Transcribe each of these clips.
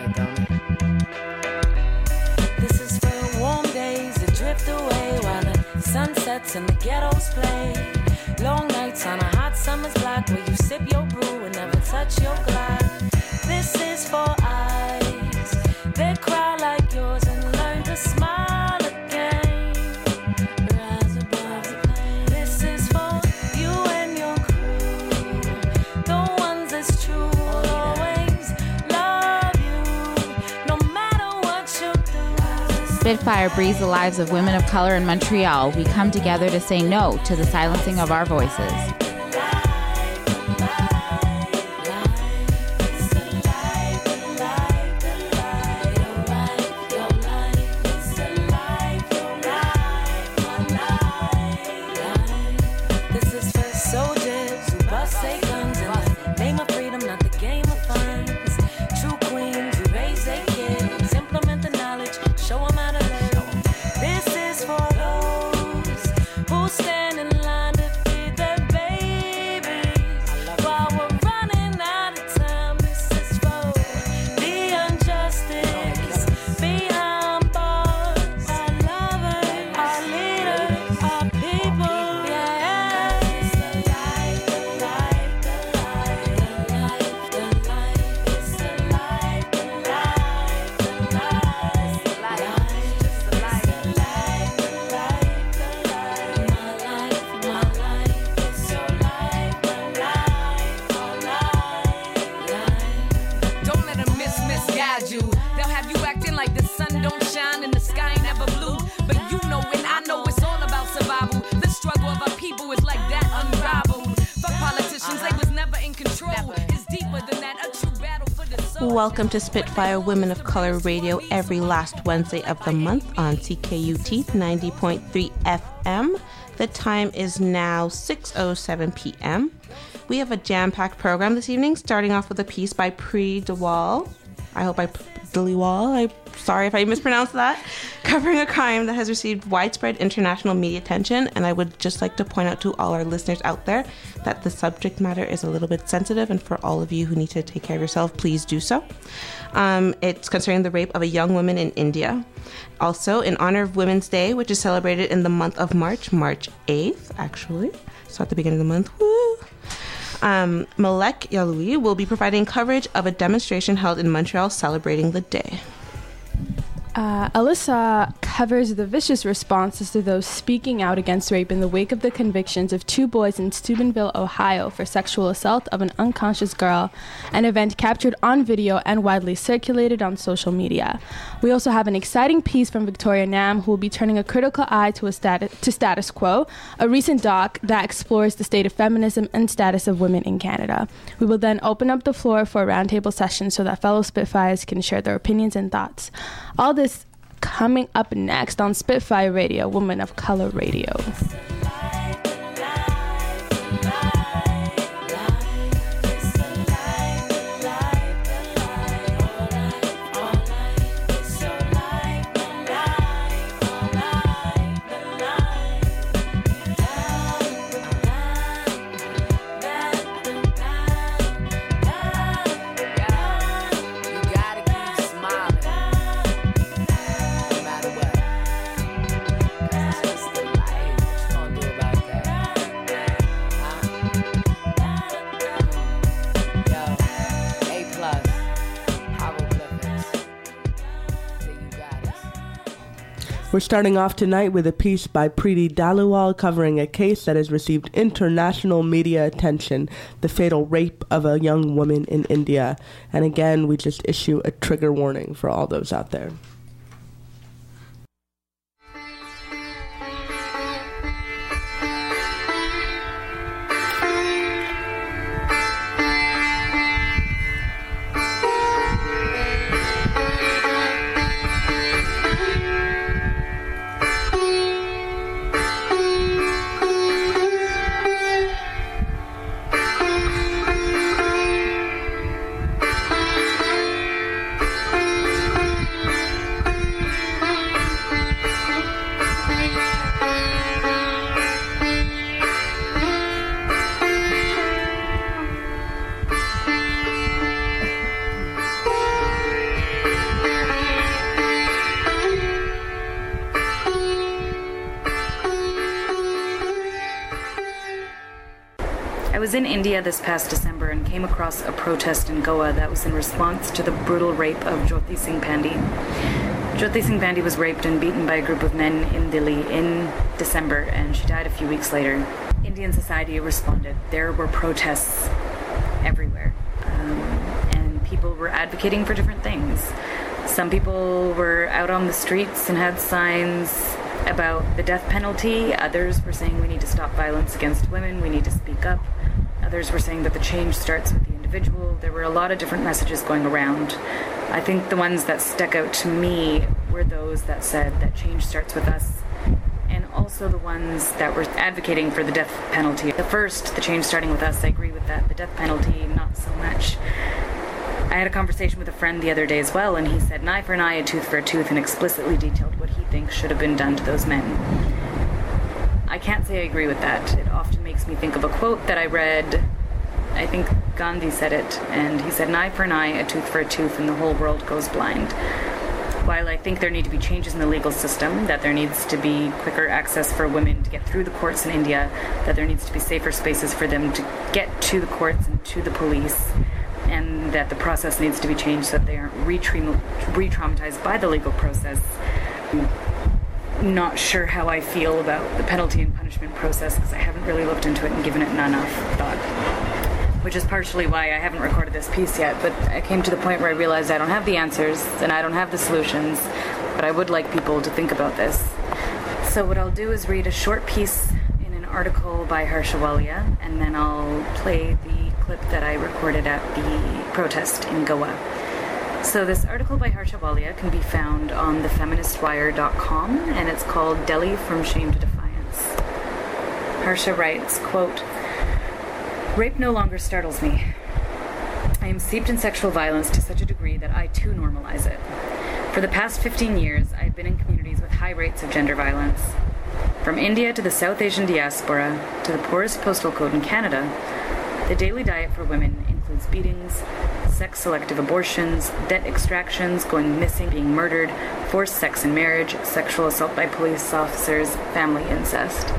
it, don't it? This is for warm days that drift away while the sunsets and the ghettos play. Long nights on a hot summer's block where you sip your brew and never touch your glass. This is for eyes that cry like yours and learn to smile again. Rise above the pain. This is for you and your crew, the ones that's true. Always love you, no matter what you do. Spitfire breathes the lives of women of color in Montreal. We come together to say no to the silencing of our voices. This is for soldiers who bust their guns in the name of freedom, not the game of funds. True queens who raise their kids, implement the knowledge, show them how to live. This is for those who stand in line to feed their babies while we're running out of time. This is for the injustice behind bars, our lovers, our leaders, our people. Yeah, it's the life, the life, the life, the life, it's the life, the life, the life, it's the life, just the life, the life, the life, the life, my life, it's your life, my life, our life. Don't let them misguide you. They'll have you acting like the sun don't shine and the sky ain't never blue. But you know and I know it's all about survival. The struggle of our people is like that, unrivaled. Fuck politicians, they was never in control. It's deeper than that, a true battle for the soul. Welcome to Spitfire Women of Color Radio every last Wednesday of the month on CKUT 90.3 FM. The time is now 6:07 p.m. We have a jam-packed program this evening, starting off with a piece by Pree Dewall. I'm sorry if I mispronounced that. Covering a crime that has received widespread international media attention, and I would just like to point out to all our listeners out there that the subject matter is a little bit sensitive, and for all of you who need to take care of yourself, please do so. It's concerning the rape of a young woman in India. Also, in honor of Women's Day, which is celebrated in the month of March 8th, actually. So at the beginning of the month, woo! Malek Yaloui will be providing coverage of a demonstration held in Montreal celebrating the day. Alyssa covers the vicious responses to those speaking out against rape in the wake of the convictions of 2 boys in Steubenville, Ohio for sexual assault of an unconscious girl, an event captured on video and widely circulated on social media. We also have an exciting piece from Victoria Nam, who will be turning a critical eye to Status Quo, a recent doc that explores the state of feminism and status of women in Canada. We will then open up the floor for a roundtable session so that fellow Spitfires can share their opinions and thoughts. All this coming up next on Spitfire Radio, Women of Color Radio. We're starting off tonight with a piece by Preeti Dhaliwal covering a case that has received international media attention, the fatal rape of a young woman in India. And again, we just issue a trigger warning for all those out there. was in India this past December and came across a protest in Goa that was in response to the brutal rape of Jyoti Singh Pandey. Jyoti Singh Pandey was raped and beaten by a group of men in Delhi in December, and she died a few weeks later. Indian society responded. There were protests everywhere, and people were advocating for different things. Some people were out on the streets and had signs about the death penalty. Others were saying we need to stop violence against women, we need to speak up. Others were saying that the change starts with the individual. There were a lot of different messages going around. I think the ones that stuck out to me were those that said that change starts with us, and also the ones that were advocating for the death penalty. The first, the change starting with us, I agree with that. The death penalty, not so much. I had a conversation with a friend the other day as well, and he said an eye for an eye, a tooth for a tooth, and explicitly detailed what he thinks should have been done to those men. I can't say I agree with that. It often makes me think of a quote that I read. I think Gandhi said it, and he said an eye for an eye, a tooth for a tooth, and the whole world goes blind. While I think there need to be changes in the legal system, that there needs to be quicker access for women to get through the courts in India, that there needs to be safer spaces for them to get to the courts and to the police, and that the process needs to be changed so that they aren't re-traumatized by the legal process. I'm not sure how I feel about the penalty and punishment process because I haven't really looked into it and given it enough thought, which is partially why I haven't recorded this piece yet. But I came to the point where I realized I don't have the answers and I don't have the solutions, but I would like people to think about this. So what I'll do is read a short piece in an article by Harsha Walia, and then I'll play the clip that I recorded at the protest in Goa. So this article by Harsha Walia can be found on thefeministwire.com, and it's called Delhi from Shame to Defiance. Harsha writes, quote, "Rape no longer startles me. I am steeped in sexual violence to such a degree that I too normalize it. For the past 15 years, I've been in communities with high rates of gender violence. From India to the South Asian diaspora to the poorest postal code in Canada, the daily diet for women includes beatings, sex-selective abortions, debt extractions, going missing, being murdered, forced sex in marriage, sexual assault by police officers, family incest.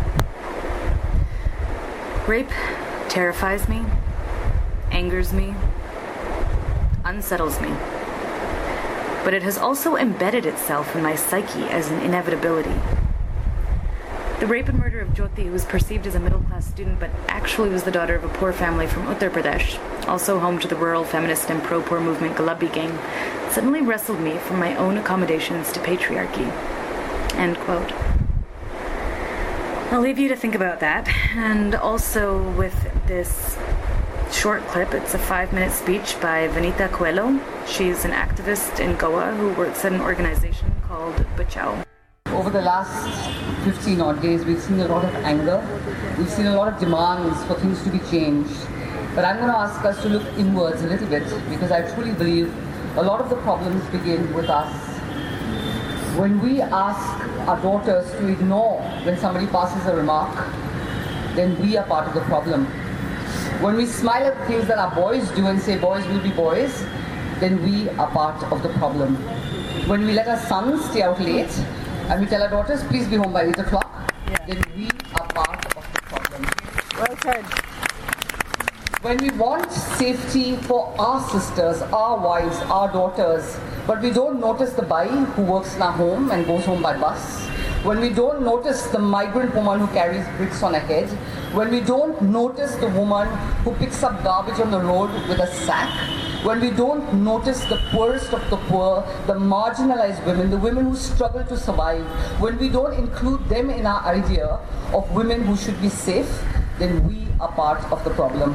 Rape terrifies me, angers me, unsettles me. But it has also embedded itself in my psyche as an inevitability. The rape and murder of Jyoti, who was perceived as a middle-class student but actually was the daughter of a poor family from Uttar Pradesh, also home to the rural feminist and pro-poor movement Gulabbi Gang, suddenly wrestled me from my own accommodations to patriarchy." End quote. I'll leave you to think about that, and also with this short clip. It's a 5-minute speech by Vanita Coelho. She's an activist in Goa who works at an organization called Bachao. Over the last 15 odd days, we've seen a lot of anger. We've seen a lot of demands for things to be changed. But I'm going to ask us to look inwards a little bit, because I truly believe a lot of the problems begin with us. When we ask our daughters to ignore when somebody passes a remark, then we are part of the problem. When we smile at things that our boys do and say boys will be boys, then we are part of the problem. When we let our sons stay out late, and we tell our daughters, please be home by 8 o'clock, then we are part of the problem. Well said. When we want safety for our sisters, our wives, our daughters, but we don't notice the bai who works in our home and goes home by bus, when we don't notice the migrant woman who carries bricks on her head, when we don't notice the woman who picks up garbage on the road with a sack, when we don't notice the poorest of the poor, the marginalized women, the women who struggle to survive, when we don't include them in our idea of women who should be safe, then we are part of the problem.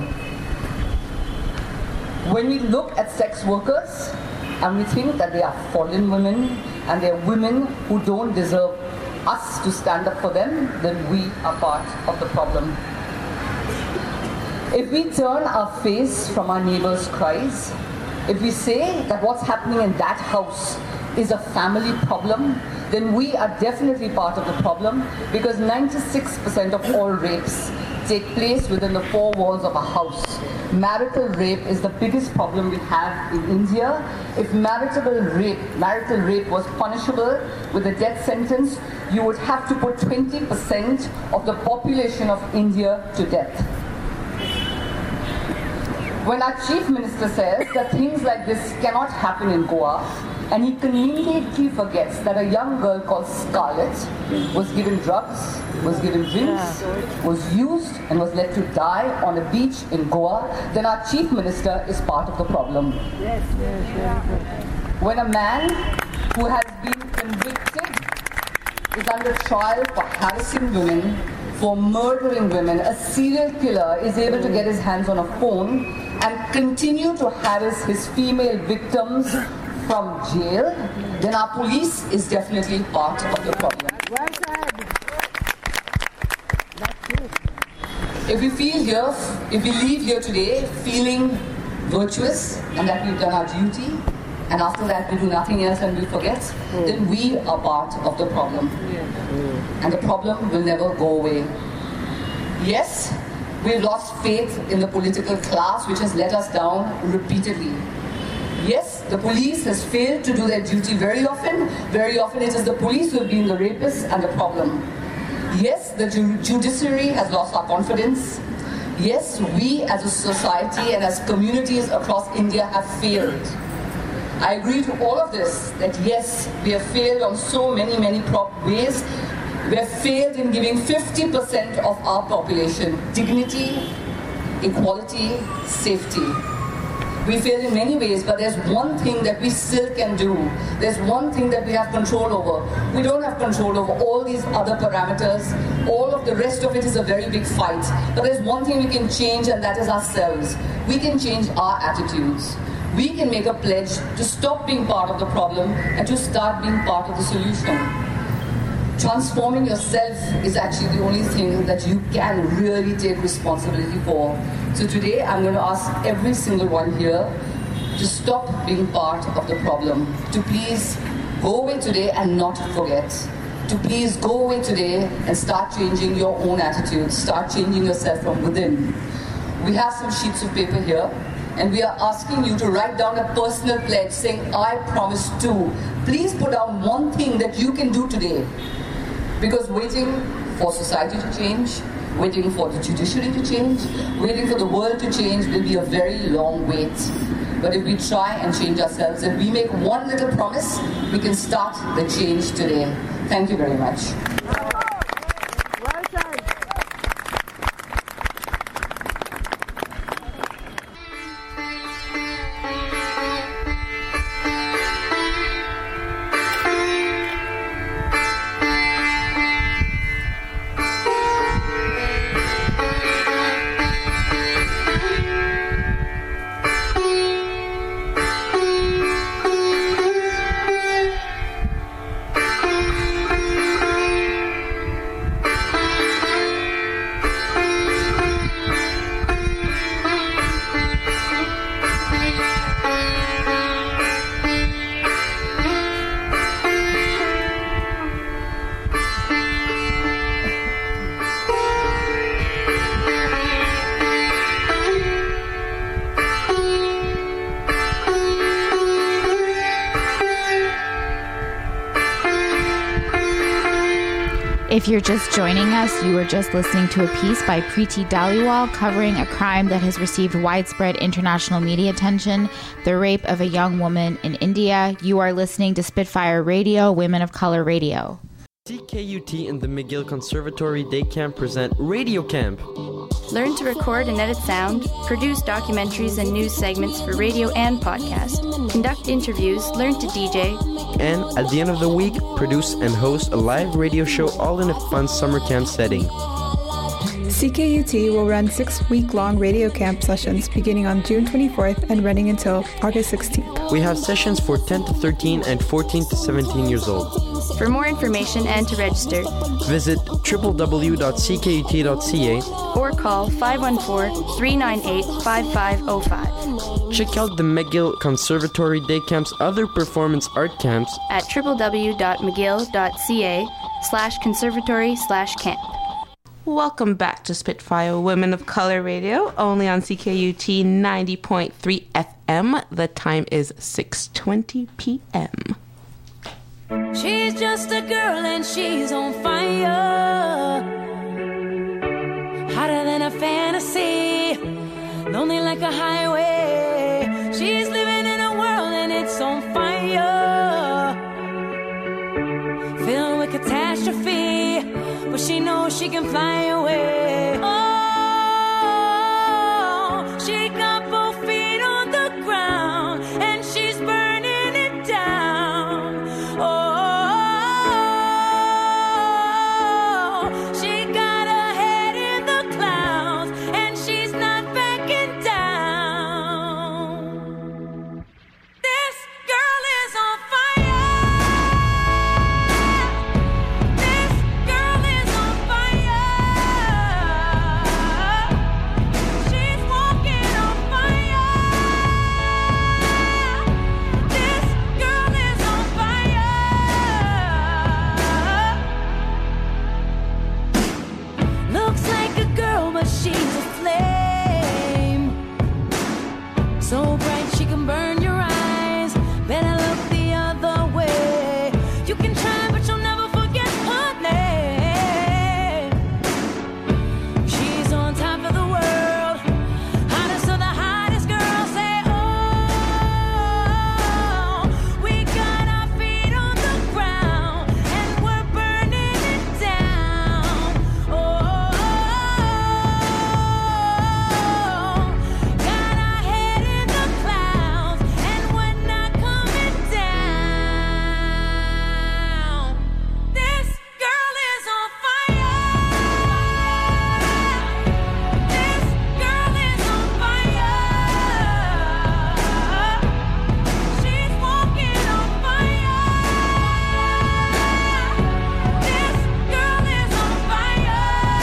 When we look at sex workers and we think that they are fallen women and they are women who don't deserve us to stand up for them, then we are part of the problem. If we turn our face from our neighbor's cries, if we say that what's happening in that house is a family problem, then we are definitely part of the problem, because 96% of all rapes take place within the 4 walls of a house. Marital rape is the biggest problem we have in India. If marital rape was punishable with a death sentence, you would have to put 20% of the population of India to death. when our chief minister says that things like this cannot happen in Goa, and he conveniently forgets that a young girl called Scarlett was given drugs, was given drinks, was used and was led to die on a beach in Goa, then our chief minister is part of the problem. When a man who has been convicted is under trial for harassing women, for murdering women, a serial killer is able to get his hands on a phone and continue to harass his female victims from jail, then our police is definitely part of the problem. If we leave here today feeling virtuous and that we've done our duty, and after that we do nothing else and we forget, then we are part of the problem. And the problem will never go away. Yes, we've lost faith in the political class, which has let us down repeatedly. Yes, the police has failed to do their duty very often. Very often it is the police who have been the rapists and the problem. Yes, the judiciary has lost our confidence. Yes, we as a society and as communities across India have failed. I agree to all of this, that yes, we have failed on so many ways. We have failed in giving 50% of our population dignity, equality, safety. We failed in many ways, but there's one thing that we still can do. There's one thing that we have control over. We don't have control over all these other parameters. All of the rest of it is a very big fight. But there's one thing we can change, and that is ourselves. We can change our attitudes. We can make a pledge to stop being part of the problem and to start being part of the solution. Transforming yourself is actually the only thing that you can really take responsibility for. So today I'm going to ask every single one here to stop being part of the problem. To please go away today and not forget. To please go away today and start changing your own attitudes. Start changing yourself from within. We have some sheets of paper here, and we are asking you to write down a personal pledge saying, I promise to. Please put down one thing that you can do today. Because waiting for society to change, waiting for the judiciary to change, waiting for the world to change will be a very long wait. But if we try and change ourselves and we make one little promise, we can start the change today. Thank you very much. If you're just joining us, you were just listening to a piece by Preeti Dhaliwal covering a crime that has received widespread international media attention, the rape of a young woman in India. You are listening to Spitfire Radio, Women of Color Radio. CKUT and the McGill Conservatory Day Camp present Radio Camp. Learn to record and edit sound, produce documentaries and news segments for radio and podcast, conduct interviews, learn to DJ, and at the end of the week, produce and host a live radio show all in a fun summer camp setting. CKUT will run 6-week-long radio camp sessions beginning on June 24th and running until August 16th. We have sessions for 10 to 13 and 14 to 17 years old. For more information and to register, visit www.ckut.ca or call 514-398-5505. Check out the McGill Conservatory Day Camp's other performance art camps at www.mcgill.ca/conservatory/camp. Welcome back to Spitfire Women of Color Radio, only on CKUT 90.3 FM. The time is 6:20 p.m. She's just a girl and she's on fire, hotter than a fantasy. lonely like a highway. She's living in a world and it's on fire, filled with catastrophe, but she knows she can fly away. Oh, she got both feet on the ground and she's burning it down. Oh, she got her head in the clouds and she's not backing down. This girl is on fire. This girl is on fire. She's walking on fire. This girl is on fire. Looks like a girl, but she's a flame. So bright she can burn your eyes. Better look the other way. You can try, but you'll never forget her name. She's on top of the world, hottest of the hottest girls. Say, oh, we got our feet on the ground and we're burning it down. Oh, got our head in the clouds and we're not coming down. This girl is on fire. This girl is on fire. She's walking on fire. This girl is on fire.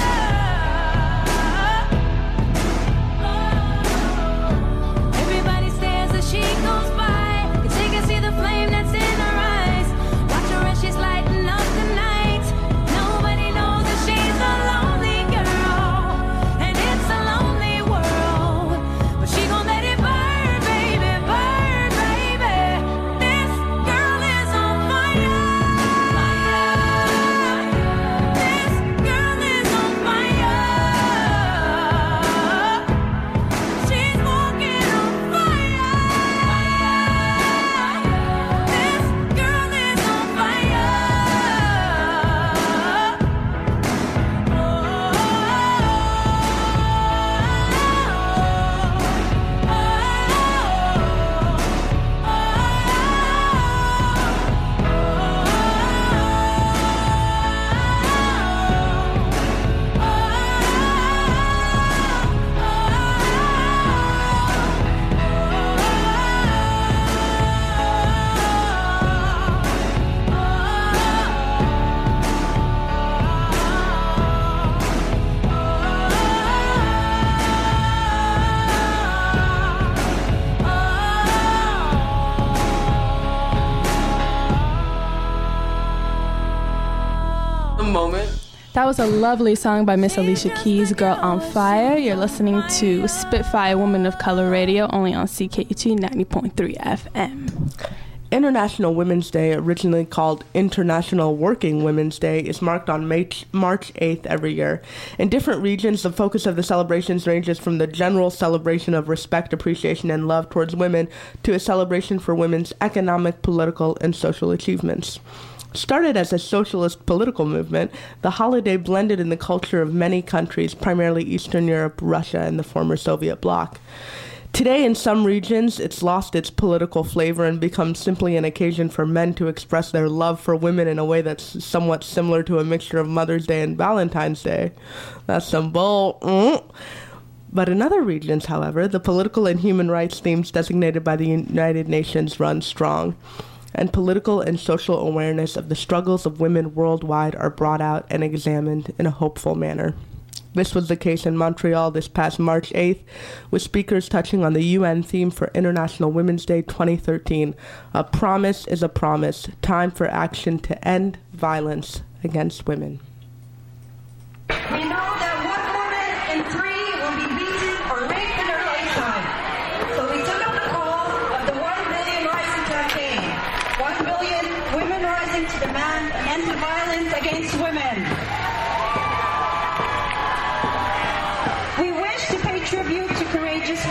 Everybody stares as she goes by. Cause they can see the flame that's in her eyes. Watch her as she's lighting up the night. Nobody knows that she's a lonely girl, and it's a lonely world. But she gon' let it burn, baby, burn, baby. This girl is on fire. This girl is on fire. She's walking on fire. This girl is on fire. A moment. That was a lovely song by Miss Alicia Keys, Girl on Fire. You're listening to Spitfire Woman of Color Radio, only on CKUT 90.3 FM. International Women's Day, originally called International Working Women's Day, is marked on March 8th every year. In different regions, the focus of the celebrations ranges from the general celebration of respect, appreciation, and love towards women to a celebration for women's economic, political, and social achievements. Started as a socialist political movement, the holiday blended in the culture of many countries, primarily Eastern Europe, Russia, and the former Soviet bloc. Today, in some regions, it's lost its political flavor and become simply an occasion for men to express their love for women in a way that's somewhat similar to a mixture of Mother's Day and Valentine's Day. That's some bull. But in other regions, however, the political and human rights themes designated by the United Nations run strong, and political and social awareness of the struggles of women worldwide are brought out and examined in a hopeful manner. This was the case in Montreal this past March 8th, with speakers touching on the UN theme for International Women's Day 2013, A Promise is a Promise, Time for Action to End Violence Against Women. We know that 1 woman in 3 will be beaten or raped in her lifetime. So we took up the call of the 1 Billion Rising campaign. 1 billion women rising to demand an end to violence against women. We wish to pay tribute to courageous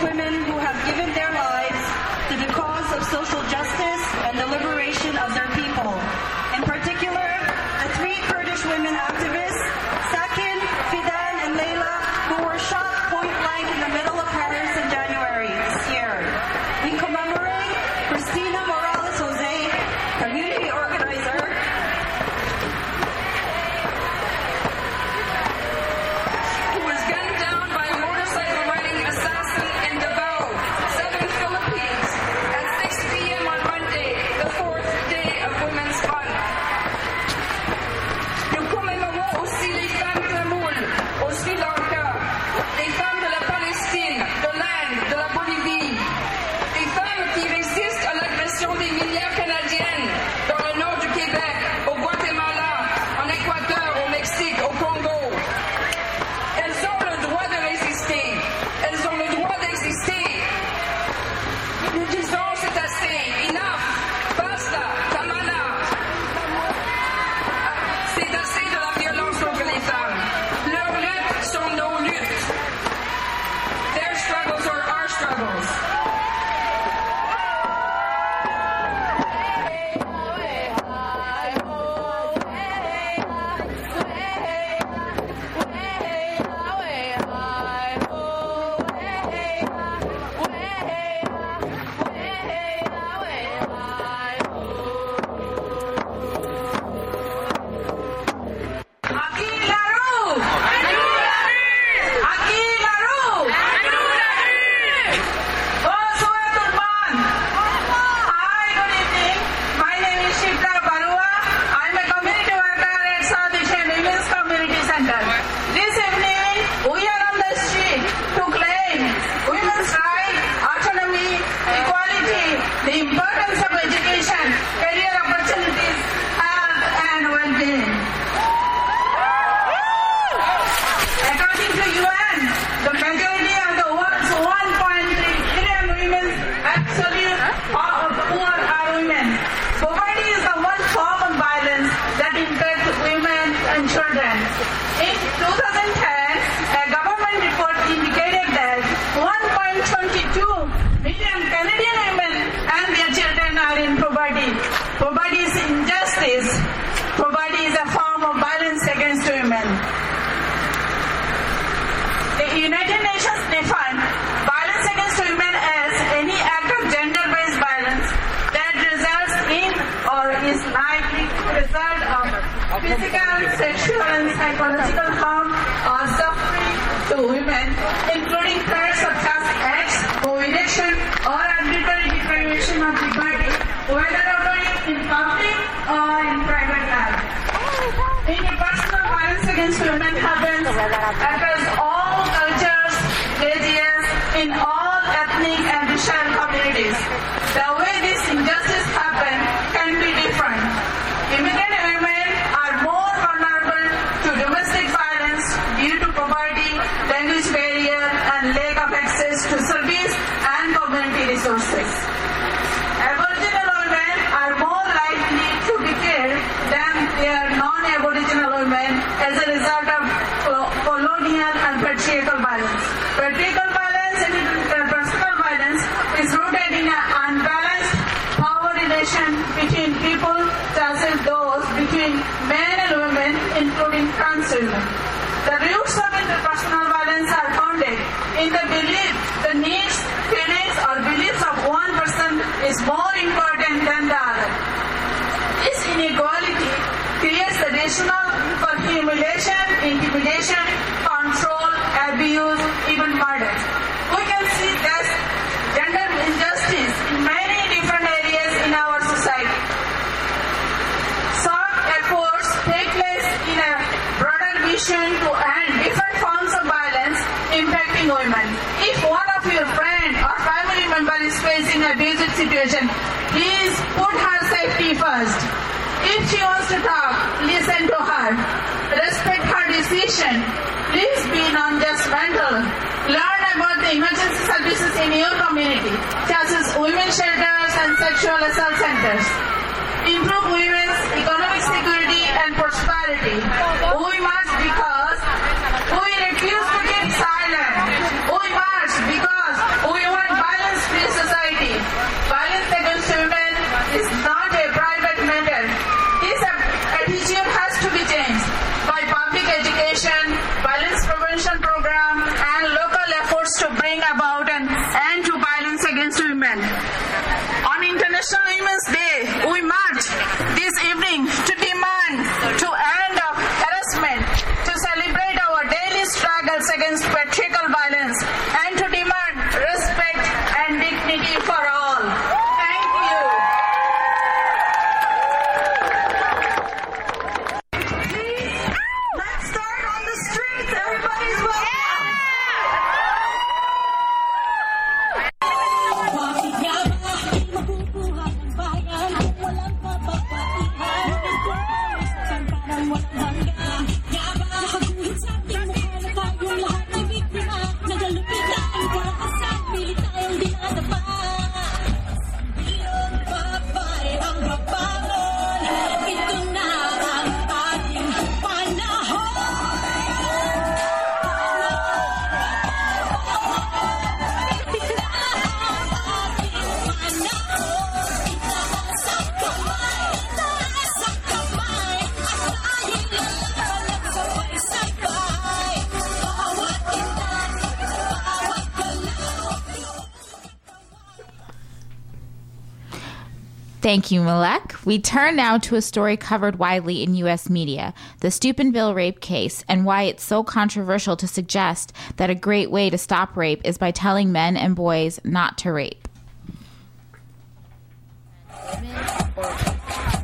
the importance of education, career opportunities, health, and well-being. According to UN, the majority of the world's 1.3 billion women actually poor are women. Poverty is the one form of violence that impacts women and children. In 2010, a government report indicated that 1.22 million Canadian women and their children are in poverty. Poverty is injustice. Poverty is a form of violence against women. The United Nations define violence against women as any act of gender-based violence that results in or is likely to result of physical, sexual, and psychological harm or suffering to women, including threats such as acts, eviction, or arbitrary deprivation of liberty, whether occurring in public or in private life. Interpersonal violence against women happens across all cultures, areas, in all ethnic and racial communities. The way this injustice happens can be different. Immigrant women are more vulnerable to domestic violence due to poverty, language barrier, and lack of access to service and community resources. Aboriginal women are more likely to be killed than their non-Aboriginal women as a result of colonial and patriarchal violence. Patriarchal violence and interpersonal violence is rooted in an unbalanced power relation between people, such as those between men and women, including trans women. The roots of interpersonal violence are founded in the belief the needs, feelings, or beliefs of one person is more important than the other. This inequality creates the rationale for humiliation, intimidation, control, abuse, even murder. We can see this gender injustice in many different areas in our society. Some efforts take place in a broader vision to end different forms of violence impacting women. If one of your friend or family member is facing an abusive situation, please put her safety first. If she wants to talk, listen to her. Respect her decision. Please be non-judgmental. Learn about the emergency services in your community, such as women's shelters and sexual assault centers. Improve women's economic security and prosperity. We must because we refuse to keep silent. We must because we want violence-free society. Violence against women is not a private matter. This attitude has to be changed by public education, violence prevention program, and local efforts to bring about an end to violence against women. On International Women's Day, we march this evening to demand to end of harassment, to celebrate our daily struggles against patriarchal violence, and to demand respect and dignity for all. Thank you. Please, let's start on the streets. Everybody's welcome. Thank you, Malek. We turn now to a story covered widely in U.S. media, the Steubenville rape case, and why it's so controversial to suggest that a great way to stop rape is by telling men and boys not to rape. The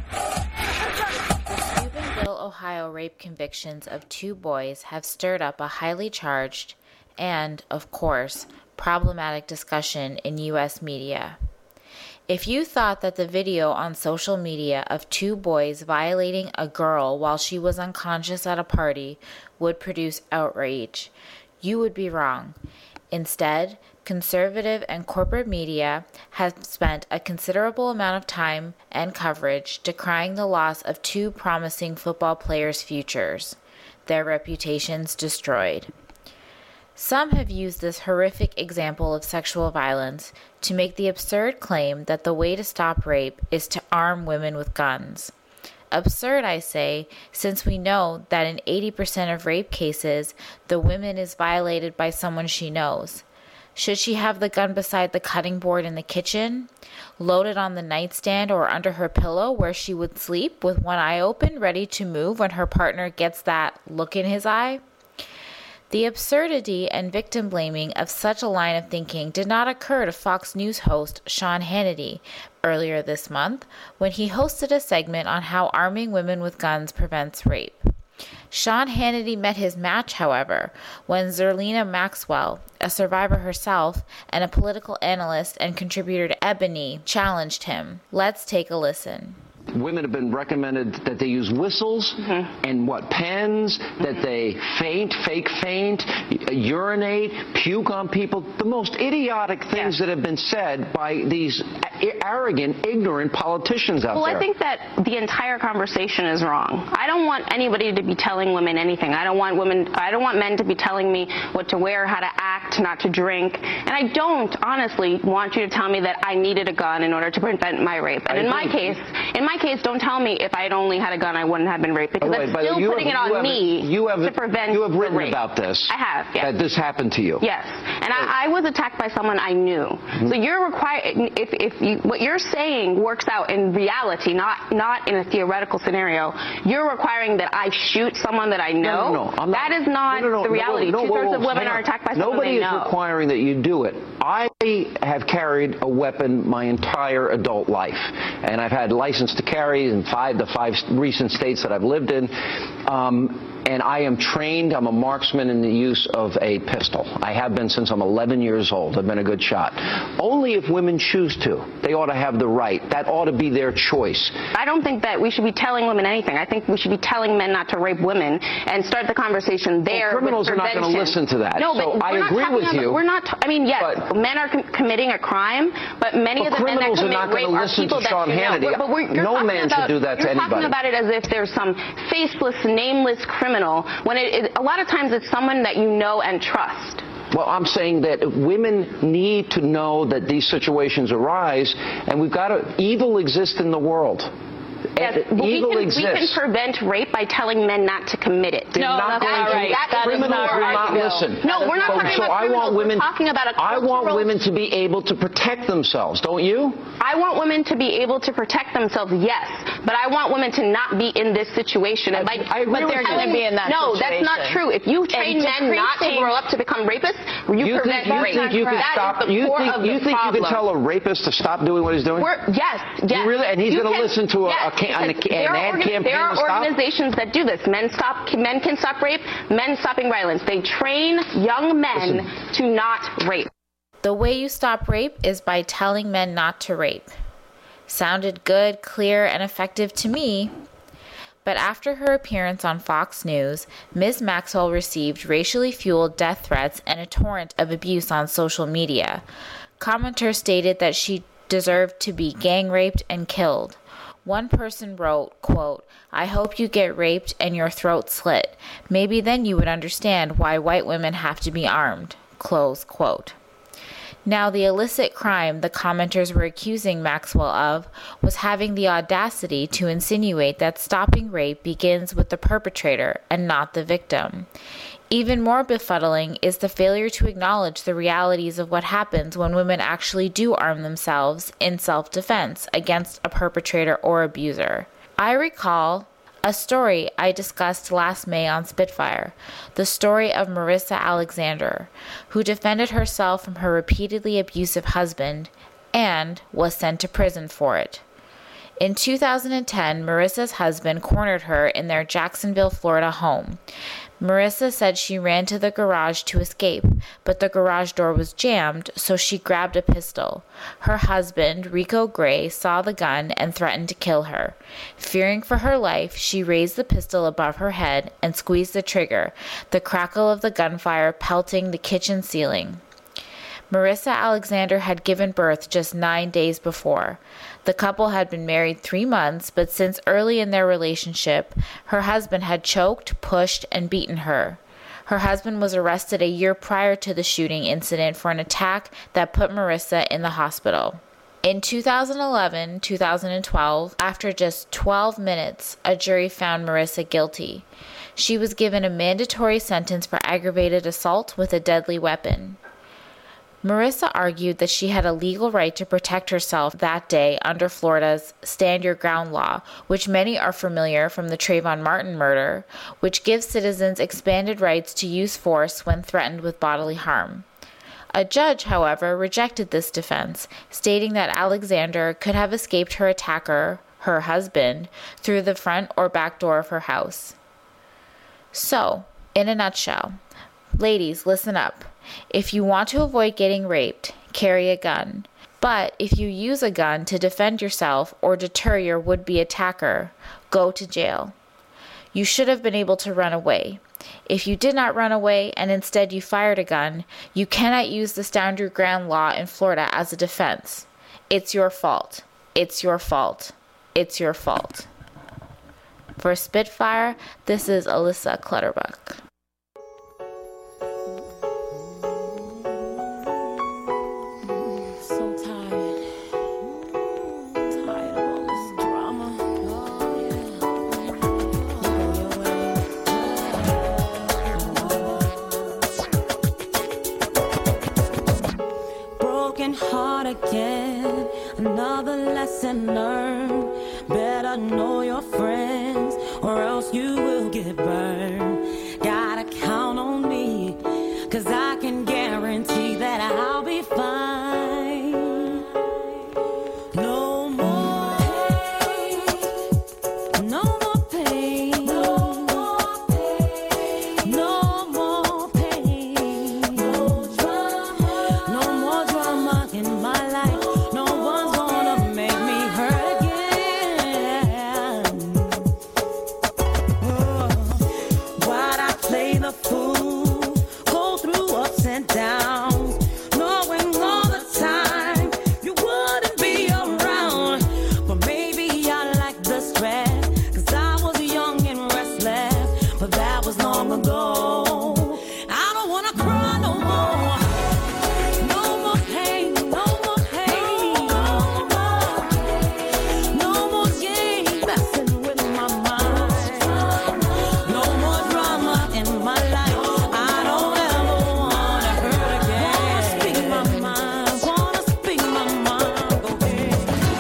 Steubenville, Ohio rape convictions of 2 boys have stirred up a highly charged and, of course, problematic discussion in U.S. media. If you thought that the video on social media of two boys violating a girl while she was unconscious at a party would produce outrage, you would be wrong. Instead, conservative and corporate media have spent a considerable amount of time and coverage decrying the loss of two promising football players' futures, their reputations destroyed. Some have used this horrific example of sexual violence to make the absurd claim that the way to stop rape is to arm women with guns. Absurd, I say, since we know that in 80% of rape cases, the woman is violated by someone she knows. Should she have the gun beside the cutting board in the kitchen, loaded on the nightstand or under her pillow where she would sleep with one eye open, ready to move when her partner gets that look in his eye? The absurdity and victim blaming of such a line of thinking did not occur to Fox News host Sean Hannity earlier this month when he hosted a segment on how arming women with guns prevents rape. Sean Hannity met his match, however, when Zerlina Maxwell, a survivor herself and a political analyst and contributor to Ebony, challenged him. Let's take a listen. Women have been recommended that they use whistles and pens, that they fake faint, urinate, puke on people, the most idiotic things that have been said by these arrogant, ignorant politicians out there. Well, I think that the entire conversation is wrong. I don't want anybody to be telling women anything. I don't want men to be telling me what to wear, how to act, not to drink. And I don't honestly want you to tell me that I needed a gun in order to prevent my rape. And in my case, don't tell me if I had only had a gun I wouldn't have been raped, because that's still putting it on me to prevent You have written rape. about this. I have, yes. That this happened to you. Yes, and I was attacked by someone I knew. So you're required, if what you're saying works out in reality, not in a theoretical scenario, you're requiring that I shoot someone that I know. No, I'm not. That is not the reality. Two-thirds of women are attacked by someone they know. Nobody is requiring that you do it. I have carried a weapon my entire adult life, and I've had license to carry in the five recent states that I've lived in. And I am trained. I'm a marksman in the use of a pistol. I have been since I'm 11 years old. I've been a good shot. Only if women choose to. They ought to have the right. That ought to be their choice. I don't think that we should be telling women anything. I think we should be telling men not to rape women and start the conversation there. Well, criminals are not going to listen to that. No, so but I agree with you. We're not. Yes, men are committing a crime, but many of the men that commit rape are people that Sean Hannity. No man should do that to anybody. You're talking about it as if there's some faceless, nameless criminal, when a lot of times it's someone that you know and trust. Well, I'm saying that women need to know that these situations arise, and evil exists in the world. Yes, but we can prevent rape by telling men not to commit it. Criminals will not listen. No, we're not talking about criminals. We're talking about a cultural... I want women to be able to protect themselves, don't you? I want women to be able to protect themselves, yes. But I want women to not be in this situation. I agree with they're going to be in that situation. No, that's not true. If you train men not to grow up to become rapists, you prevent rape. You think you can tell a rapist to stop doing what he's doing? Yes. Really? And he's going to listen to an ad campaign? There are organizations that do this. Men Can Stop Rape, Men Stopping Violence. They train young men to not rape. The way you stop rape is by telling men not to rape. Sounded good, clear, and effective to me. But after her appearance on Fox News, Ms. Maxwell received racially fueled death threats and a torrent of abuse on social media. Commenters stated that she deserved to be gang raped and killed. One person wrote, quote, "I hope you get raped and your throat slit. Maybe then you would understand why white women have to be armed," close quote. Now, the illicit crime the commenters were accusing Maxwell of was having the audacity to insinuate that stopping rape begins with the perpetrator and not the victim. Even more befuddling is the failure to acknowledge the realities of what happens when women actually do arm themselves in self-defense against a perpetrator or abuser. I recall a story I discussed last May on Spitfire, the story of Marissa Alexander, who defended herself from her repeatedly abusive husband and was sent to prison for it. In 2010, Marissa's husband cornered her in their Jacksonville, Florida home, Marissa said she ran to the garage to escape, but the garage door was jammed, so she grabbed a pistol. Her husband, Rico Gray, saw the gun and threatened to kill her. Fearing for her life, she raised the pistol above her head and squeezed the trigger, the crackle of the gunfire pelting the kitchen ceiling. Marissa Alexander had given birth just 9 days before. The couple had been married 3 months, but since early in their relationship, her husband had choked, pushed, and beaten her. Her husband was arrested a year prior to the shooting incident for an attack that put Marissa in the hospital. In 2011-2012, after just 12 minutes, a jury found Marissa guilty. She was given a mandatory sentence for aggravated assault with a deadly weapon. Marissa argued that she had a legal right to protect herself that day under Florida's Stand Your Ground law, which many are familiar from the Trayvon Martin murder, which gives citizens expanded rights to use force when threatened with bodily harm. A judge, however, rejected this defense, stating that Alexander could have escaped her attacker, her husband, through the front or back door of her house. So, in a nutshell, ladies, listen up. If you want to avoid getting raped, carry a gun. But if you use a gun to defend yourself or deter your would-be attacker, go to jail. You should have been able to run away. If you did not run away and instead you fired a gun, you cannot use the Stand Your Ground law in Florida as a defense. It's your fault. It's your fault. It's your fault. For Spitfire, this is Alyssa Clutterbuck. Again, another lesson learned. Better know your friends, or else you will get burned. Gotta count on me, 'cause I can guarantee that I'll be fine. No more pain, no more pain, no more pain, no more pain, no drama, no more drama in my life. No one's gonna make me hurt again. Oh, why'd I play the fool, go through ups and downs, knowing all the time you wouldn't be around? But maybe I like the stress, 'cause I was young and restless, but that was long ago. I don't wanna cry no more. No more pain, no more pain, no more game messing with my mind. No more drama in my life. I don't ever wanna hurt again. Wanna speak my mind, wanna speak my mind. Okay.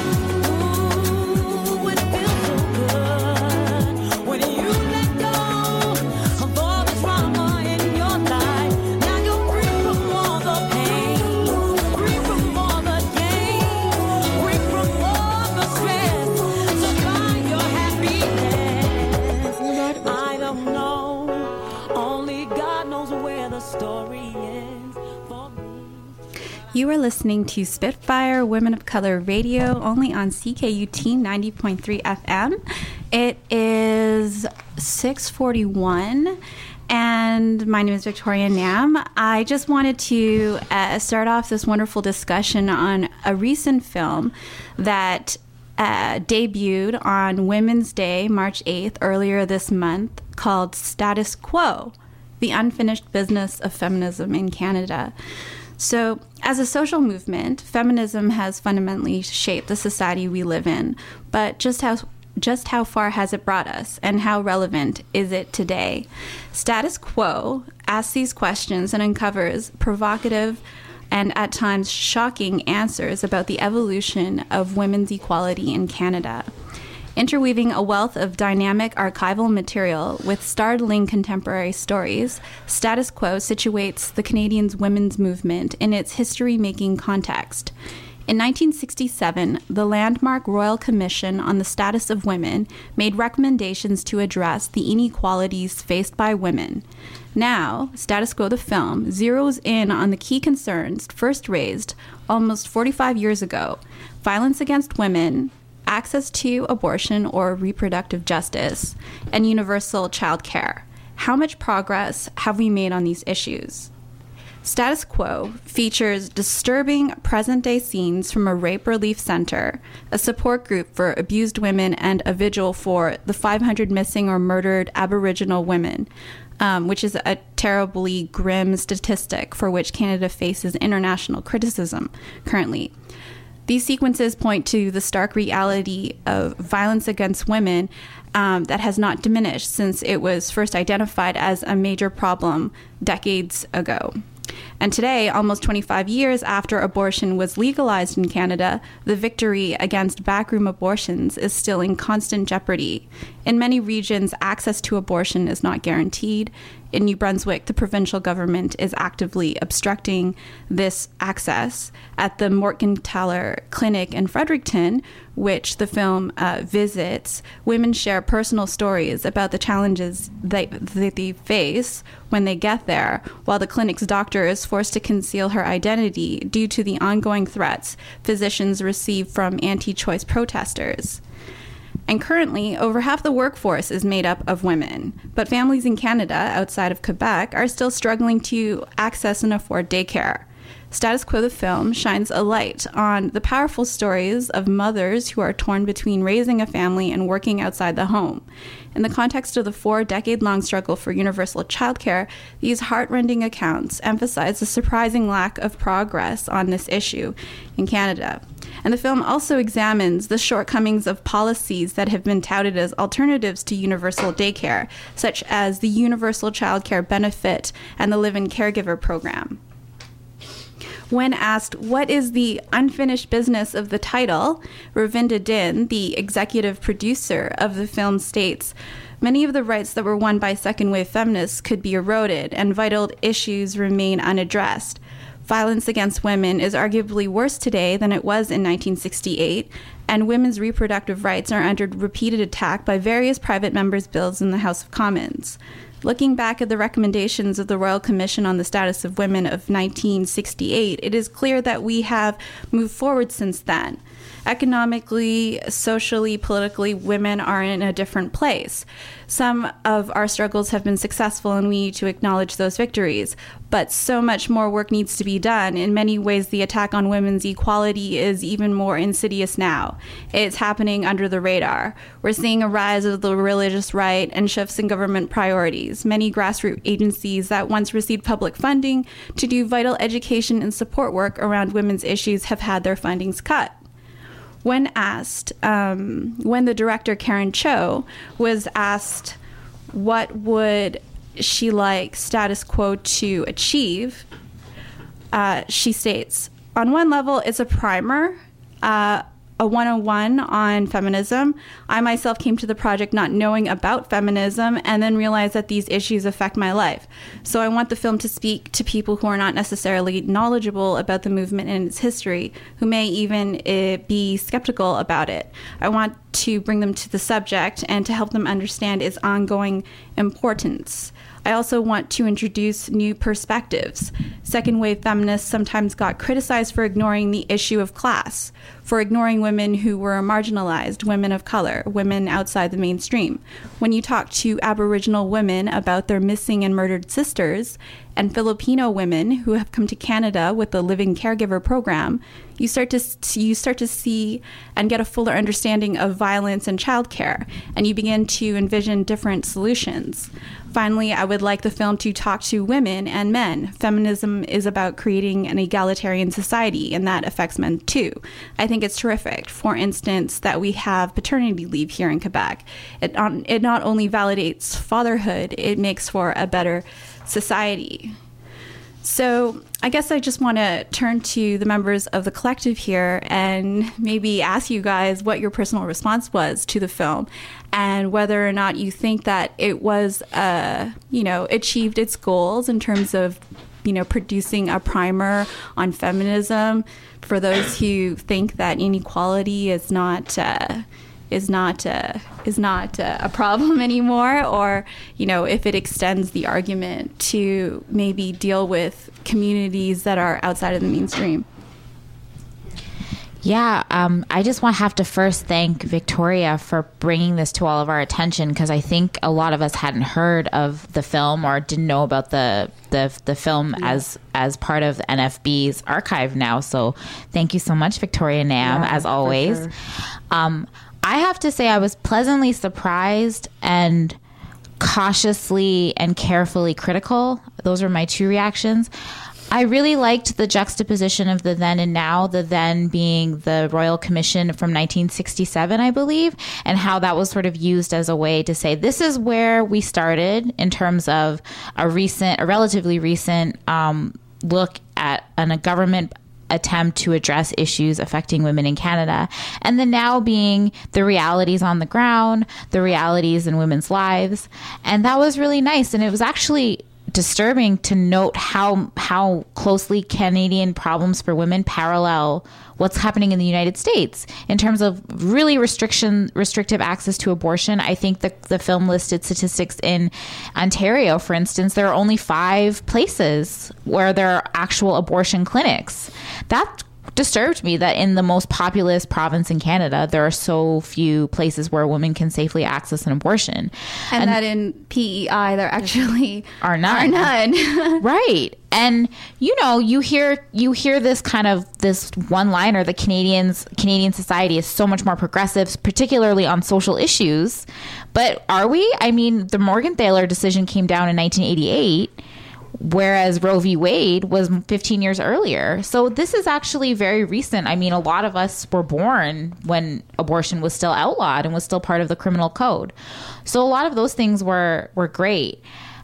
Ooh, it feels so good when you let go of all the drama in your life. Now you're free from all the pain, free from all the gain, free from all the stress. So find your happiness. I don't know, only God knows where the story ends for me. You are listening to Spitfire Women of Color Radio, only on CKUT 90.3 FM. It is 6:41, and my name is Victoria Nam. I just wanted to start off this wonderful discussion on a recent film that debuted on Women's Day, March 8th, earlier this month, called Status Quo, The Unfinished Business of Feminism in Canada. So, as a social movement, feminism has fundamentally shaped the society we live in, but just how far has it brought us, and how relevant is it today? Status Quo asks these questions and uncovers provocative and at times shocking answers about the evolution of women's equality in Canada. Interweaving a wealth of dynamic archival material with startling contemporary stories, Status Quo situates the Canadian women's movement in its history-making context. In 1967, the landmark Royal Commission on the Status of Women made recommendations to address the inequalities faced by women. Now, Status Quo the film zeroes in on the key concerns first raised almost 45 years ago: violence against women, access to abortion or reproductive justice, and universal child care. How much progress have we made on these issues? Status Quo features disturbing present-day scenes from a rape relief center, a support group for abused women, and a vigil for the 500 missing or murdered Aboriginal women, which is a terribly grim statistic for which Canada faces international criticism currently. These sequences point to the stark reality of violence against women that has not diminished since it was first identified as a major problem decades ago. And today, almost 25 years after abortion was legalized in Canada, the victory against backroom abortions is still in constant jeopardy. In many regions, access to abortion is not guaranteed. In New Brunswick, the provincial government is actively obstructing this access. At the Morgentaler Clinic in Fredericton, which the film visits, women share personal stories about the challenges that they face when they get there, while the clinic's doctor is forced to conceal her identity due to the ongoing threats physicians receive from anti-choice protesters. And currently, over half the workforce is made up of women, but families in Canada, outside of Quebec, are still struggling to access and afford daycare. Status Quo the film shines a light on the powerful stories of mothers who are torn between raising a family and working outside the home. In the context of the 4-decade-long struggle for universal childcare, these heartrending accounts emphasize the surprising lack of progress on this issue in Canada. And the film also examines the shortcomings of policies that have been touted as alternatives to universal daycare, such as the Universal Child Care Benefit and the Live-In Caregiver Program. When asked what is the unfinished business of the title, Ravinda Din, the executive producer of the film, states, "Many of the rights that were won by second-wave feminists could be eroded, and vital issues remain unaddressed. Violence against women is arguably worse today than it was in 1968, and women's reproductive rights are under repeated attack by various private members' bills in the House of Commons." Looking back at the recommendations of the Royal Commission on the Status of Women of 1968, it is clear that we have moved forward since then. Economically, socially, politically, women are in a different place. Some of our struggles have been successful, and we need to acknowledge those victories. But so much more work needs to be done. In many ways, the attack on women's equality is even more insidious now. It's happening under the radar. We're seeing a rise of the religious right and shifts in government priorities. Many grassroots agencies that once received public funding to do vital education and support work around women's issues have had their fundings cut. When asked, when the director Karen Cho was asked what would she like Status Quo to achieve, she states, on one level, it's a primer, a 101 on feminism. I myself came to the project not knowing about feminism and then realized that these issues affect my life. So I want the film to speak to people who are not necessarily knowledgeable about the movement and its history, who may even be skeptical about it. I want to bring them to the subject and to help them understand its ongoing importance. I also want to introduce new perspectives. Second-wave feminists sometimes got criticized for ignoring the issue of class, for ignoring women who were marginalized, women of color, women outside the mainstream. When you talk to Aboriginal women about their missing and murdered sisters, and Filipino women who have come to Canada with the Live-In Caregiver Program, you start to see and get a fuller understanding of violence and childcare, and you begin to envision different solutions. Finally, I would like the film to talk to women and men. Feminism is about creating an egalitarian society, and that affects men too. I think it's terrific, for instance, that we have paternity leave here in Quebec. It not only validates fatherhood, it makes for a better society. So I guess I just want to turn to the members of the collective here and maybe ask you guys what your personal response was to the film and whether or not you think that it was, achieved its goals in terms of producing a primer on feminism for those who think that inequality is not a problem anymore, or if it extends the argument to maybe deal with communities that are outside of the mainstream. Yeah, I just have to first thank Victoria for bringing this to all of our attention, because I think a lot of us hadn't heard of the film or didn't know about the film as part of NFB's archive now. So thank you so much, Victoria Nam, as always. Sure. I have to say I was pleasantly surprised and cautiously and carefully critical. Those are my two reactions. I really liked the juxtaposition of the then and now, the then being the Royal Commission from 1967, I believe, and how that was sort of used as a way to say, this is where we started in terms of a relatively recent look at a government attempt to address issues affecting women in Canada, and the now being the realities on the ground, the realities in women's lives. And that was really nice. And it was actually disturbing to note how closely Canadian problems for women parallel what's happening in the United States in terms of really restrictive access to abortion. I think the film listed statistics in Ontario, for instance. There are only 5 places where there are actual abortion clinics. That disturbed me, that in the most populous province in Canada, there are so few places where women can safely access an abortion. And that in PEI, there actually are none. Right. And, you hear this kind of this one-liner, the Canadian society is so much more progressive, particularly on social issues. But are we? I mean, the Morgenthaler decision came down in 1988. Whereas Roe v. Wade was 15 years earlier. So this is actually very recent. I mean, a lot of us were born when abortion was still outlawed and was still part of the criminal code. So a lot of those things were great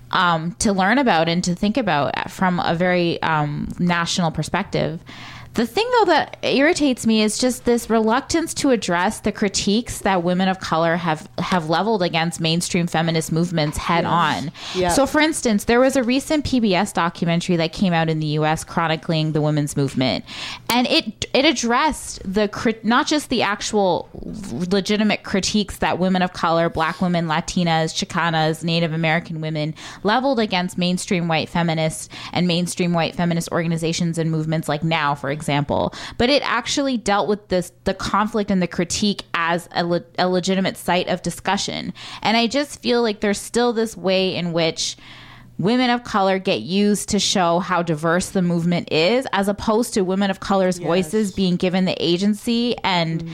to learn about and to think about from a very national perspective. The thing, though, that irritates me is just this reluctance to address the critiques that women of color have leveled against mainstream feminist movements head on. Yeah. So, for instance, there was a recent PBS documentary that came out in the U.S. chronicling the women's movement. And it addressed not just the actual legitimate critiques that women of color, Black women, Latinas, Chicanas, Native American women leveled against mainstream white feminists and mainstream white feminist organizations and movements like NOW, for example. But it actually dealt with the conflict and the critique as a legitimate site of discussion. And I just feel like there's still this way in which women of color get used to show how diverse the movement is, as opposed to women of color's voices being given the agency and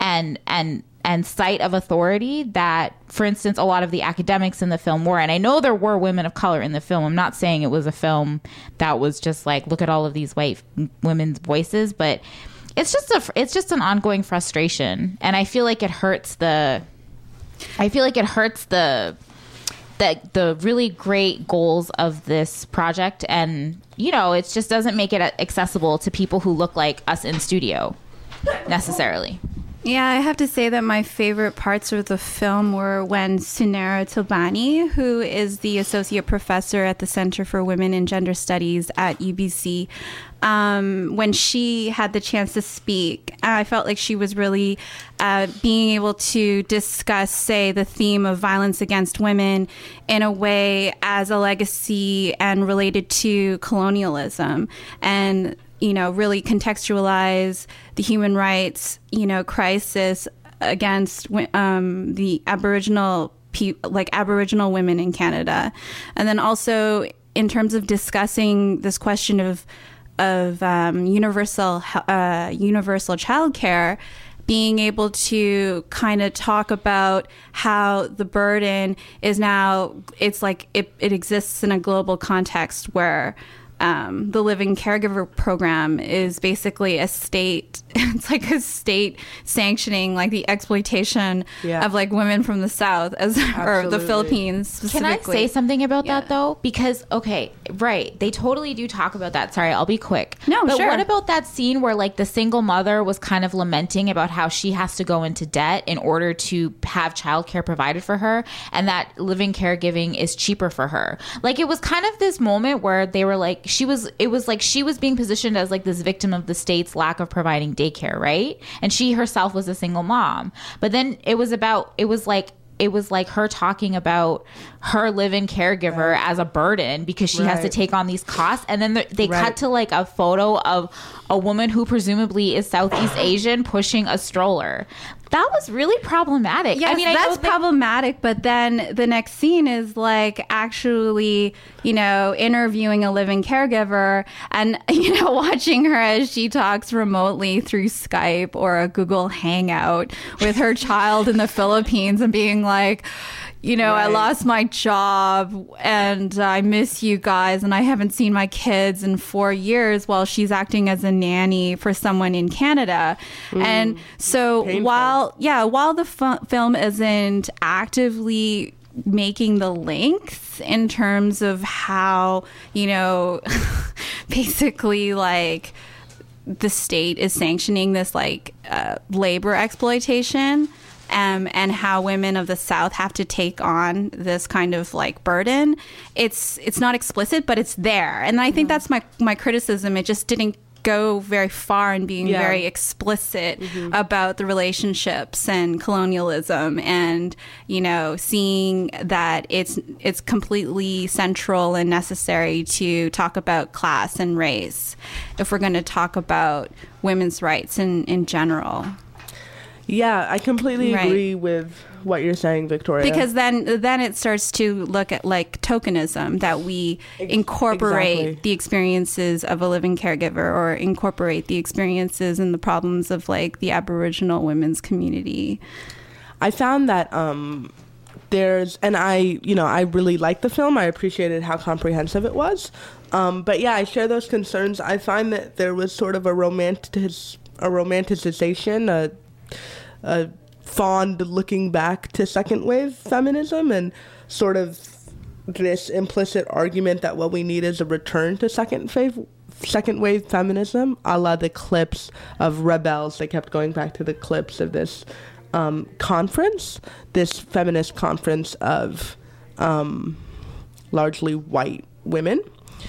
site of authority that, for instance, a lot of the academics in the film were. And I know there were women of color in the film. I'm not saying it was a film that was just like, look at all of these white women's voices, but it's just an ongoing frustration. And I feel like it hurts the really great goals of this project. And, it just doesn't make it accessible to people who look like us in studio necessarily. Yeah, I have to say that my favorite parts of the film were when Sunera Tobani, who is the associate professor at the Center for Women and Gender Studies at UBC, when she had the chance to speak, I felt like she was really being able to discuss, say, the theme of violence against women in a way as a legacy and related to colonialism, and really contextualize the human rights, crisis against the Aboriginal Aboriginal women in Canada. And then also in terms of discussing this question of universal childcare, being able to kind of talk about how the burden is now, it's like it exists in a global context where the Living Caregiver Program is basically a state, it's like a state sanctioning like the exploitation of like women from the South or the Philippines specifically. Can I say something about that though? Because, okay, right, they totally do talk about that. Sorry, I'll be quick. No, but sure. What about that scene where like the single mother was kind of lamenting about how she has to go into debt in order to have childcare provided for her, and that living caregiving is cheaper for her? Like, it was kind of this moment where they were like, it was like she was being positioned as like this victim of the state's lack of providing daycare, right? And she herself was a single mom. But then it was like her talking about her live-in caregiver as a burden because she has to take on these costs. And then they cut to like a photo of a woman who presumably is Southeast Asian pushing a stroller. That was really problematic. Yes, that's problematic. But then the next scene is like actually, interviewing a living caregiver and, watching her as she talks remotely through Skype or a Google Hangout with her child in the Philippines and being like, I lost my job and I miss you guys and I haven't seen my kids in 4 years while she's acting as a nanny for someone in Canada. And so while the film isn't actively making the links in terms of how, basically like the state is sanctioning this like labor exploitation, and how women of the South have to take on this kind of like burden. It's not explicit, but it's there. And I think that's my criticism. It just didn't go very far in being very explicit about the relationships and colonialism and, seeing that it's completely central and necessary to talk about class and race if we're going to talk about women's rights in general. Yeah, I completely agree with what you're saying, Victoria. Because then it starts to look at like tokenism, that we incorporate the experiences of a living caregiver or incorporate the experiences and the problems of like the Aboriginal women's community. I found that I really liked the film. I appreciated how comprehensive it was. But yeah, I share those concerns. I find that there was sort of a romanticization, a fond looking back to second wave feminism and sort of this implicit argument that what we need is a return to second wave feminism, a la the clips of Rebels. They kept going back to the clips of this conference, this feminist conference of largely white women.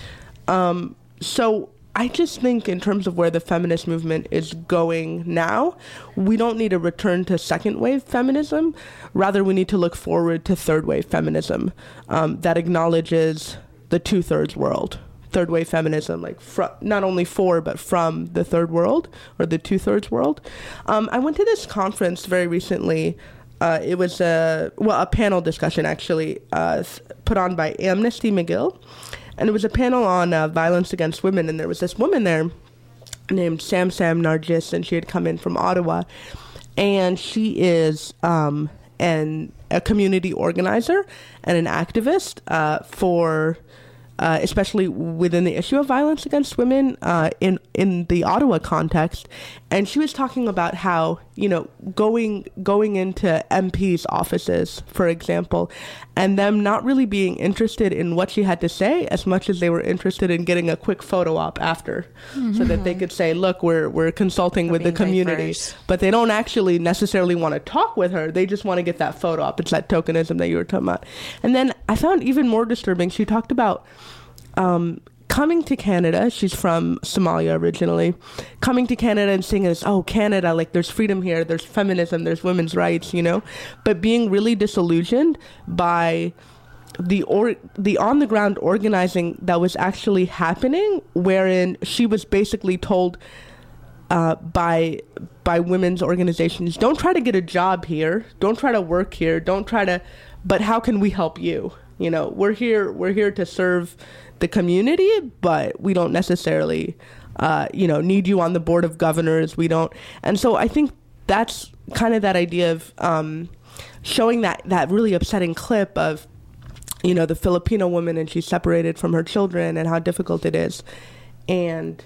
So I just think in terms of where the feminist movement is going now, we don't need a return to second wave feminism. Rather, we need to look forward to third wave feminism that acknowledges the 2/3 world. Third wave feminism, like not only for, but from the third world or the 2/3 world. I went to this conference very recently. It was a panel discussion actually put on by Amnesty McGill. And it was a panel on violence against women. And there was this woman there named Sam Nargis, and she had come in from Ottawa. And she is a community organizer and an activist for especially within the issue of violence against women in the Ottawa context. And she was talking about how, going into MPs' offices, for example, and them not really being interested in what she had to say as much as they were interested in getting a quick photo op after, so that they could say, look, we're consulting with the community. Diverse. But they don't actually necessarily want to talk with her. They just want to get that photo op. It's that tokenism that you were talking about. And then I found even more disturbing, she talked about coming to Canada. She's from Somalia originally. Coming to Canada and saying this, Canada, like there's freedom here, there's feminism, there's women's rights, but being really disillusioned by the on the ground organizing that was actually happening, wherein she was basically told by women's organizations, don't try to get a job here, don't try to work here, but how can we help you? We're here to serve the community, but we don't necessarily, need you on the board of governors. We don't. And so I think that's kind of that idea of showing that really upsetting clip of, the Filipino woman and she's separated from her children and how difficult it is. And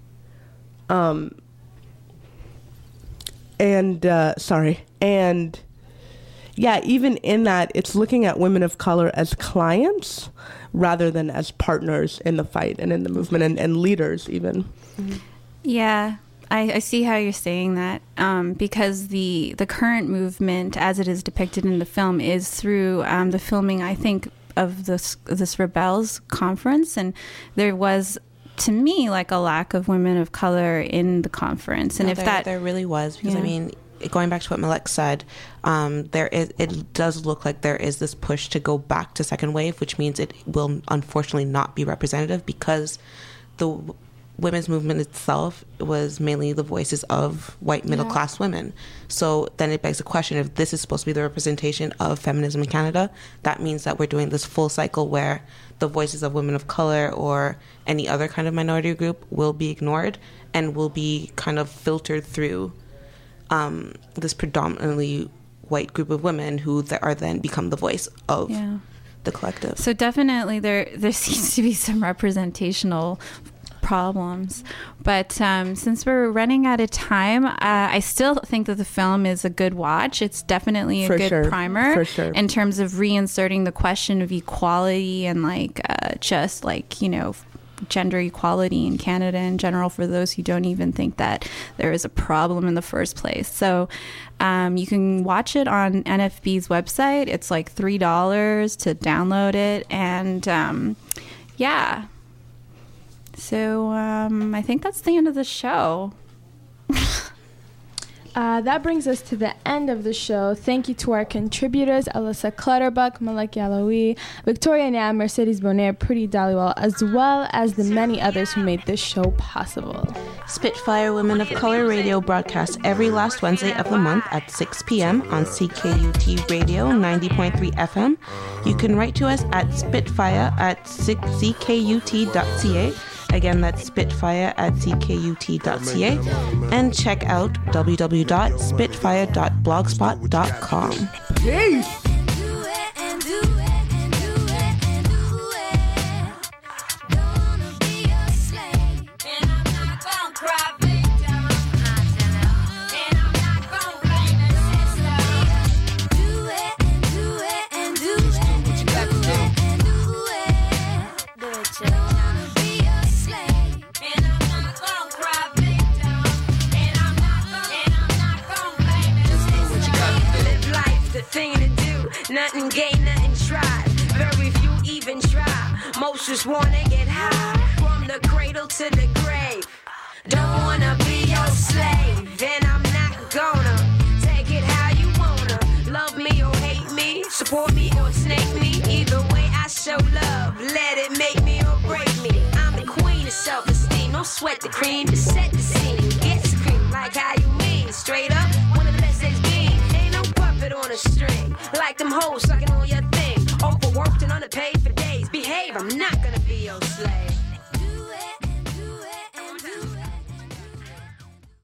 yeah, even in that, it's looking at women of color as clients rather than as partners in the fight and in the movement and leaders even. Yeah, I see how you're saying that because the current movement as it is depicted in the film is through the filming, I think, this Rebels conference, and there was, to me, like a lack of women of color in the conference. And No, there really was, because I mean, going back to what Malek said, it does look like there is this push to go back to second wave, which means it will unfortunately not be representative, because the women's movement itself was mainly the voices of white middle-class women. So then it begs the question, if this is supposed to be the representation of feminism in Canada, that means that we're doing this full cycle where the voices of women of color or any other kind of minority group will be ignored and will be kind of filtered through this predominantly white group of women who are then become the voice of the collective. So definitely there seems to be some representational problems, but since we're running out of time, I still think that the film is a good watch. It's definitely a good primer in terms of reinserting the question of equality and like just like, you know, gender equality in Canada in general, for those who don't even think that there is a problem in the first place. So you can watch it on NFB's website. It's like $3 to download it, and so I think that's the end of the show. That brings us to the end of the show. Thank you to our contributors, Alyssa Clutterbuck, Malek Yalawi, Victoria Nam, Mercedes Bonaire, Pretty Dhaliwal, as well as the many others who made this show possible. Spitfire Women of Color Radio broadcasts every last Wednesday of the month at 6 p.m. on CKUT Radio 90.3 FM. You can write to us at spitfire@ckut.ca. Again, that's spitfire@ckut.ca, and check out www.spitfire.blogspot.com. Peace! Nothing gain, nothing try. Very few even try. Most just wanna get high from the cradle to the grave. Don't wanna be your slave, and I'm not gonna take it how you wanna. Love me or hate me, support me or snake me. Either way, I show love. Let it make me or break me. I'm the queen of self-esteem. Don't sweat the cream, just set the scene. Get screamed like how you mean. Straight up, one of the best days been. Ain't no puppet on a string. Like them hoes sucking on